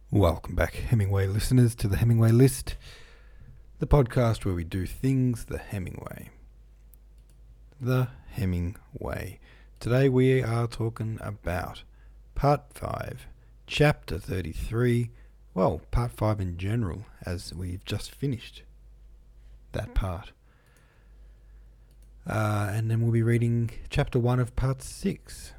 Welcome back, Hemingway listeners, to the Hemingway List, the podcast where we do things the Hemingway. The Hemingway. Today we are talking about Part 5, Chapter 33, well, Part 5 in general, as we've just finished that part. And then we'll be reading Chapter 1 of Part 6.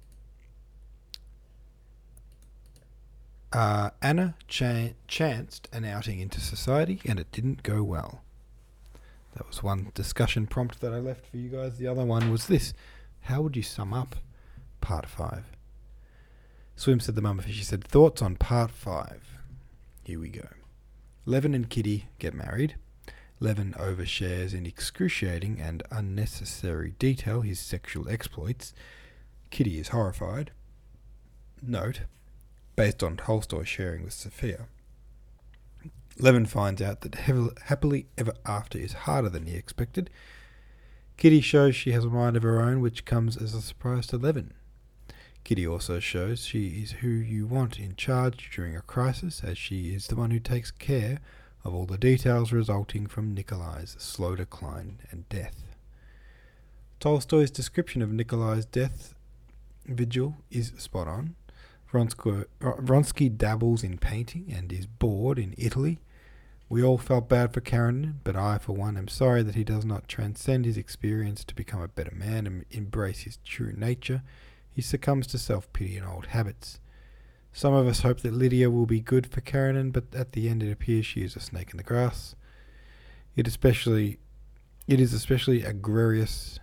Anna chanced an outing into society, and it didn't go well. That was one discussion prompt that I left for you guys. The other one was this: how would you sum up Part 5? Swim said the mummifish. She said, thoughts on Part 5. Here we go. Levin and Kitty get married. Levin overshares in excruciating and unnecessary detail his sexual exploits. Kitty is horrified. Note: based on Tolstoy's sharing with Sophia. Levin finds out that happily ever after is harder than he expected. Kitty shows she has a mind of her own, which comes as a surprise to Levin. Kitty also shows she is who you want in charge during a crisis, as she is the one who takes care of all the details resulting from Nikolai's slow decline and death. Tolstoy's description of Nikolai's death vigil is spot on. Vronsky dabbles in painting and is bored in Italy. We all felt bad for Karenin, but I, for one, am sorry that he does not transcend his experience to become a better man and embrace his true nature. He succumbs to self-pity and old habits. Some of us hope that Lydia will be good for Karenin, but at the end it appears she is a snake in the grass. It is especially egregious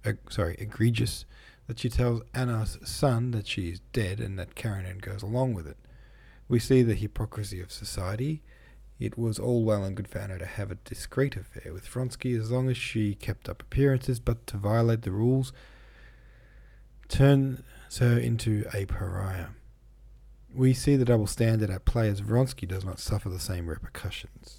that she tells Anna's son that she is dead and that Karenin goes along with it. We see the hypocrisy of society. It was all well and good for Anna to have a discreet affair with Vronsky as long as she kept up appearances, but to violate the rules turns her into a pariah. We see the double standard at play as Vronsky does not suffer the same repercussions.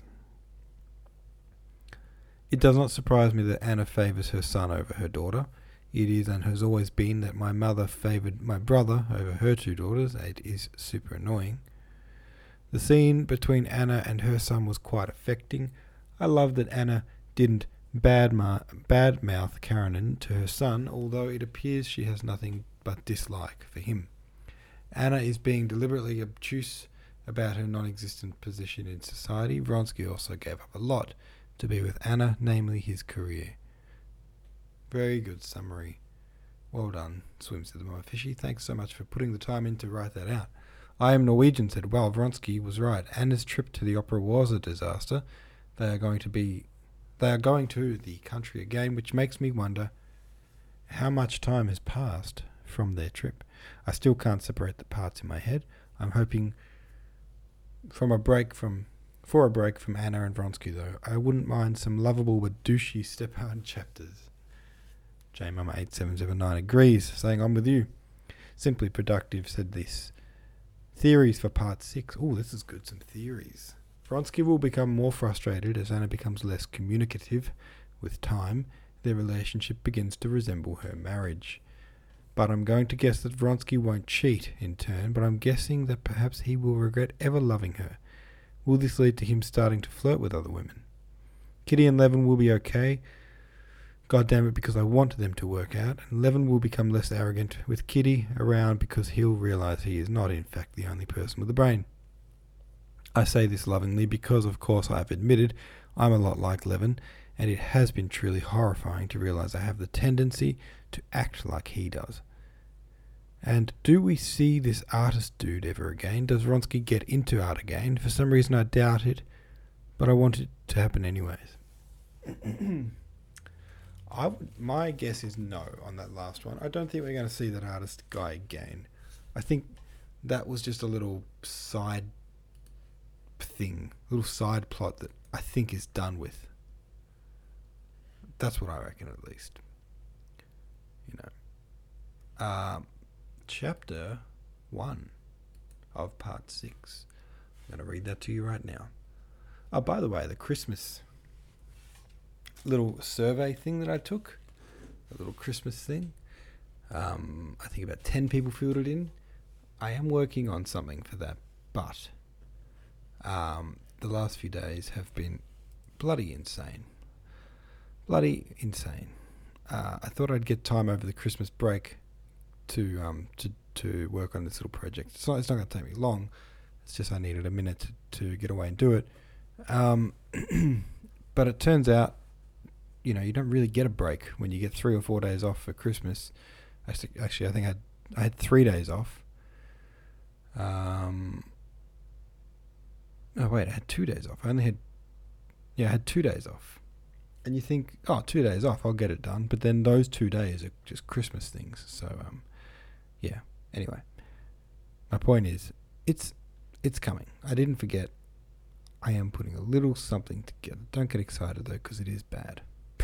It does not surprise me that Anna favours her son over her daughter. It is and has always been that my mother favoured my brother over her two daughters. It is super annoying. The scene between Anna and her son was quite affecting. I love that Anna didn't badmouth Karenin to her son, although it appears she has nothing but dislike for him. Anna is being deliberately obtuse about her non-existent position in society. Vronsky also gave up a lot to be with Anna, namely his career. Very good summary. Well done, Swim said the mummifish. Thanks so much for putting the time in to write that out. I am Norwegian said, well, Vronsky was right. Anna's trip to the opera was a disaster. They are going to the country again, which makes me wonder how much time has passed from their trip. I still can't separate the parts in my head. I'm hoping for a break from Anna and Vronsky, though. I wouldn't mind some lovable but douchey Stepan chapters. JMama8779 agrees, saying I'm with you. Simply Productive said this. Theories for Part 6. Oh, this is good, some theories. Vronsky will become more frustrated as Anna becomes less communicative. With time, their relationship begins to resemble her marriage. But I'm going to guess that Vronsky won't cheat in turn, but I'm guessing that perhaps he will regret ever loving her. Will this lead to him starting to flirt with other women? Kitty and Levin will be okay. God damn it, because I want them to work out. And Levin will become less arrogant with Kitty around because he'll realise he is not in fact the only person with a brain. I say this lovingly because of course I have admitted I'm a lot like Levin, and it has been truly horrifying to realise I have the tendency to act like he does. And do we see this artist dude ever again? Does Vronsky get into art again? For some reason I doubt it, but I want it to happen anyways. My guess is no on that last one. I don't think we're going to see that artist guy again. I think that was just a little side thing, little side plot that I think is done with. That's what I reckon, at least. Chapter 1 of Part 6. I'm going to read that to you right now. Oh, by the way, the Christmas little survey thing that I took, a little Christmas thing, I think about 10 people filled it in. I am working on something for that, but The last few days have been bloody insane. Bloody insane. I thought I'd get time over the Christmas break to work on this little project. It's not going to take me long. It's just I needed a minute to get away and do it. But it turns out, you don't really get a break when you get 3 or 4 days off for Christmas. Actually, I think I had 3 days off. Oh wait, I had 2 days off. I had 2 days off. And you think, 2 days off, I'll get it done. But then those 2 days are just Christmas things. So, yeah. Anyway, my point is, it's coming. I didn't forget. I am putting a little something together. Don't get excited though, because it is bad.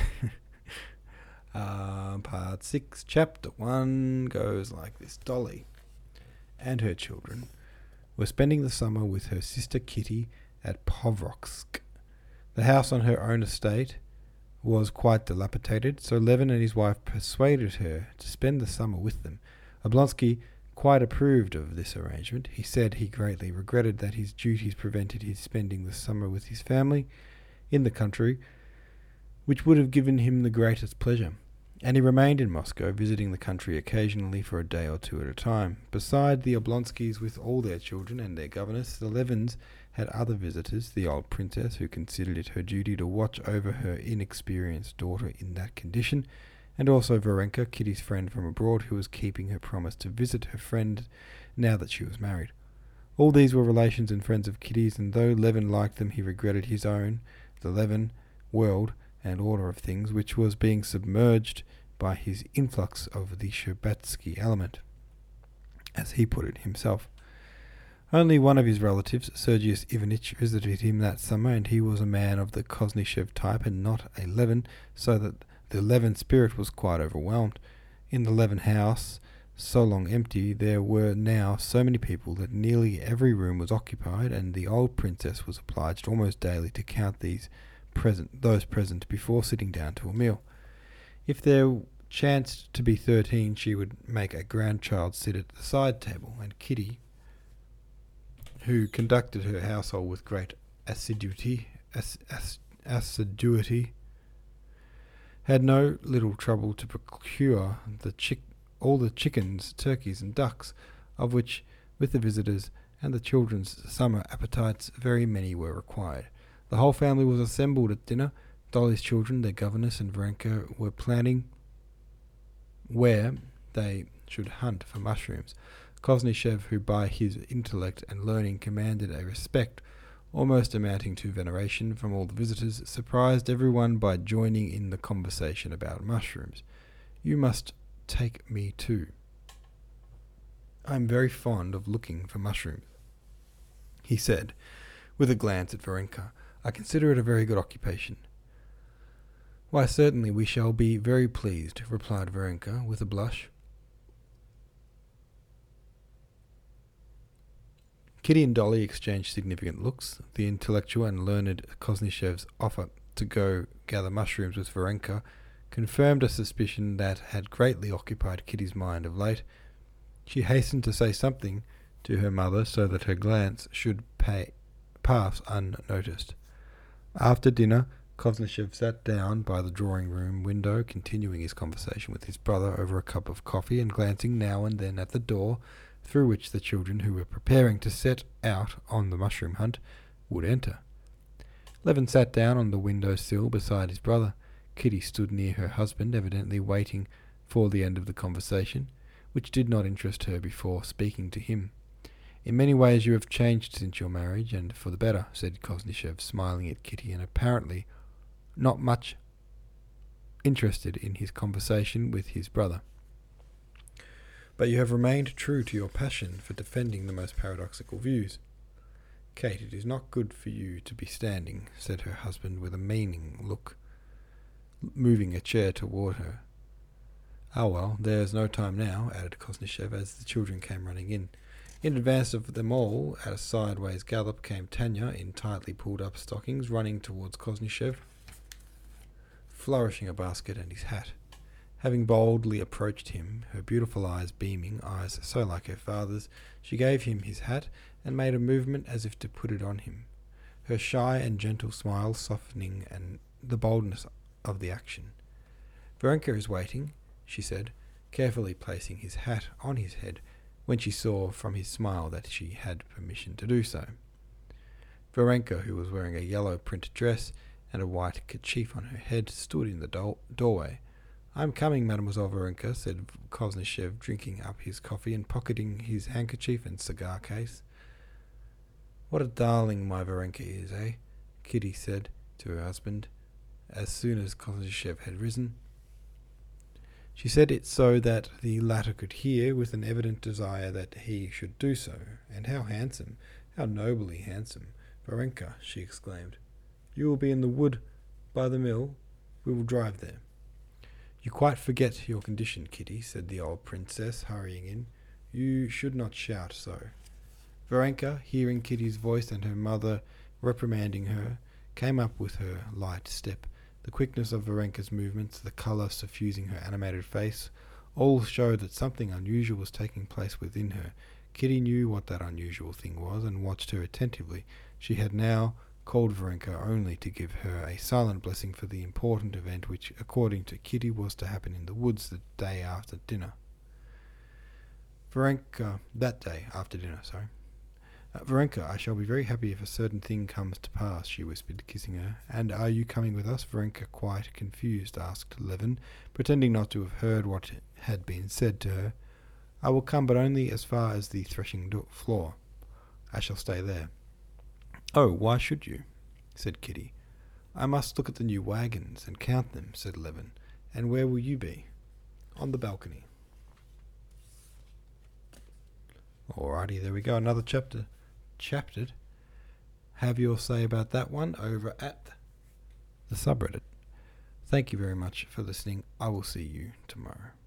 Part 6, Chapter 1 goes like this. Dolly and her children were spending the summer with her sister Kitty at Povrosk. The house on her own estate was quite dilapidated, so Levin and his wife persuaded her to spend the summer with them. Oblonsky quite approved of this arrangement. He said he greatly regretted that his duties prevented his spending the summer with his family in the country, which would have given him the greatest pleasure. And he remained in Moscow, visiting the country occasionally for a day or two at a time. Beside the Oblonskys with all their children and their governess, the Levins had other visitors, the old princess, who considered it her duty to watch over her inexperienced daughter in that condition, and also Varenka, Kitty's friend from abroad, who was keeping her promise to visit her friend now that she was married. All these were relations and friends of Kitty's, and though Levin liked them, he regretted his own, the Levin, world and order of things, which was being submerged by his influx of the Sherbatsky element, as he put it himself. Only one of his relatives, Sergius Ivanitch, visited him that summer, and he was a man of the Koznishev type and not a Levin, so that the Levin spirit was quite overwhelmed. In the Levin house, so long empty, there were now so many people that nearly every room was occupied, and the old princess was obliged almost daily to count those present before sitting down to a meal. If there chanced to be 13, she would make a grandchild sit at the side table, and Kitty, who conducted her household with great assiduity, had no little trouble to procure all the chickens, turkeys, and ducks, of which, with the visitors and the children's summer appetites, very many were required. The whole family was assembled at dinner. Dolly's children, their governess, and Varenka were planning where they should hunt for mushrooms. Koznishev, who by his intellect and learning commanded a respect almost amounting to veneration from all the visitors, surprised everyone by joining in the conversation about mushrooms. "You must take me too. I am very fond of looking for mushrooms," he said, with a glance at Varenka. "I consider it a very good occupation." "Why, certainly we shall be very pleased," replied Varenka, with a blush. Kitty and Dolly exchanged significant looks. The intellectual and learned Koznichev's offer to go gather mushrooms with Varenka confirmed a suspicion that had greatly occupied Kitty's mind of late. She hastened to say something to her mother so that her glance should pass unnoticed. After dinner, Koznishev sat down by the drawing-room window, continuing his conversation with his brother over a cup of coffee and glancing now and then at the door through which the children, who were preparing to set out on the mushroom hunt, would enter. Levin sat down on the window-sill beside his brother. Kitty stood near her husband, evidently waiting for the end of the conversation, which did not interest her, before speaking to him. "In many ways you have changed since your marriage, and for the better," said Koznishev, smiling at Kitty, and apparently not much interested in his conversation with his brother. "But you have remained true to your passion for defending the most paradoxical views." "Kate, it is not good for you to be standing," said her husband with a meaning look, moving a chair toward her. "Ah, well, there's no time now," added Koznishev, as the children came running in. In advance of them all, at a sideways gallop, came Tanya in tightly pulled-up stockings, running towards Koznishev, flourishing a basket and his hat. Having boldly approached him, her beautiful eyes beaming, eyes so like her father's, she gave him his hat and made a movement as if to put it on him. her shy and gentle smile softening and the boldness of the action. "Varenka is waiting," she said, carefully placing his hat on his head when she saw from his smile that she had permission to do so. Varenka, who was wearing a yellow print dress and a white kerchief on her head, stood in the doorway. "I'm coming, Mademoiselle Varenka," said Koznishev, drinking up his coffee and pocketing his handkerchief and cigar case. "What a darling my Varenka is, eh?" Kitty said to her husband, as soon as Koznishev had risen. She said it so that the latter could hear, with an evident desire that he should do so. "And how handsome, how nobly handsome! Varenka," she exclaimed. "You will be in the wood by the mill. We will drive there." "You quite forget your condition, Kitty," said the old princess, hurrying in. "You should not shout so." Varenka, hearing Kitty's voice and her mother reprimanding her, came up with her light step. The quickness of Varenka's movements, the colour suffusing her animated face, all showed that something unusual was taking place within her. Kitty knew what that unusual thing was, and watched her attentively. She had now called Varenka only to give her a silent blessing for the important event which, according to Kitty, was to happen in the woods that day after dinner. Varenka, I shall be very happy if a certain thing comes to pass," she whispered, kissing her. "And are you coming with us?" Varenka, quite confused, asked Levin, pretending not to have heard what had been said to her. "I will come, but only as far as the threshing floor. I shall stay there." "Oh, why should you?" said Kitty. "I must look at the new wagons and count them," said Levin. "And where will you be?" "On the balcony." Alrighty, there we go, another chapter. Have your say about that one over at the subreddit. Thank you very much for listening. I will see you tomorrow.